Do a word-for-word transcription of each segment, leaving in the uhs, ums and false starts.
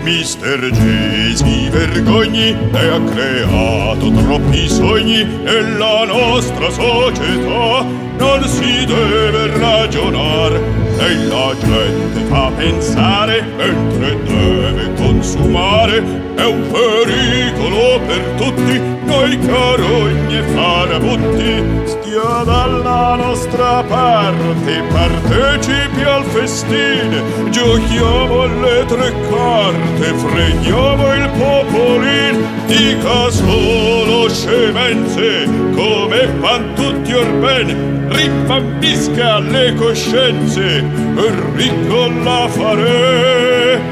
Mister G si vergogni e ha creato troppi sogni nella nostra società. Non si deve ragionare e la gente fa pensare mentre deve consumare. È un pericolo per tutti, noi carogne farabutti. Stia dalla nostra parte, partecipi al festino, giochiamo alle tre carte, freghiamo il popolin. Dica solo scemenze, come fan tutti orben, rimbambisca le coscienze, e ricco la farè.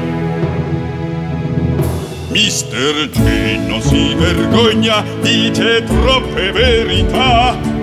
Mister G non si vergogna, dice troppe verità.